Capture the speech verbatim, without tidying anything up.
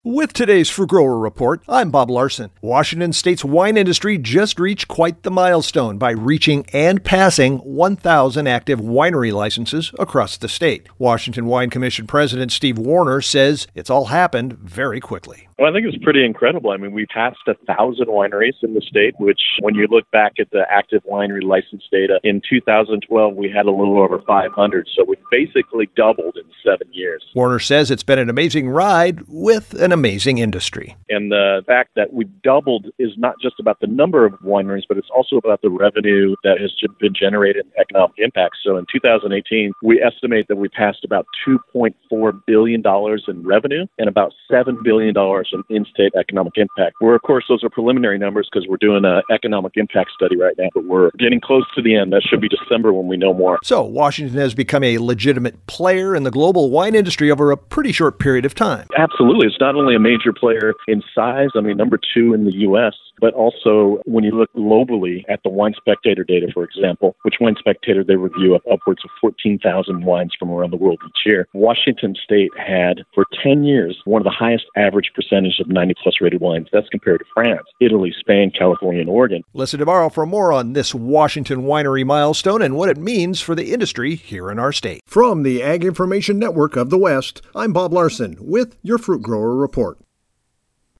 With today's Fruit Grower Report, I'm Bob Larson. Washington State's wine industry just reached quite the milestone by reaching and passing one thousand active winery licenses across the state. Washington Wine Commission President Steve Warner says it's all happened very quickly. Well, I think it's pretty incredible. I mean, we passed a thousand wineries in the state, which when you look back at the active winery license data, in two thousand twelve, we had a little over five hundred. So we basically doubled in seven years. Warner says it's been an amazing ride with an amazing industry. And the fact that we doubled is not just about the number of wineries, but it's also about the revenue that has been generated in economic impact. So in two thousand eighteen, we estimate that we passed about two point four billion dollars in revenue and about seven billion dollars in in-state economic impact. Where, of course, those are preliminary numbers because we're doing an economic impact study right now, but we're getting close to the end. That should be December when we know more. So Washington has become a legitimate player in the global wine industry over a pretty short period of time. Absolutely. It's not only a major player in size, I mean, number two in the U S, but also when you look globally at the Wine Spectator data, for example, which Wine Spectator, they review up upwards of fourteen thousand wines from around the world each year. Washington State had, for ten years, one of the highest average percentage of ninety plus rated wines. That's compared to France, Italy, Spain, California, and Oregon. Listen tomorrow for more on this Washington winery milestone and what it means for the industry here in our state. From the Ag Information Network of the West, I'm Bob Larson with your Fruit Grower Report.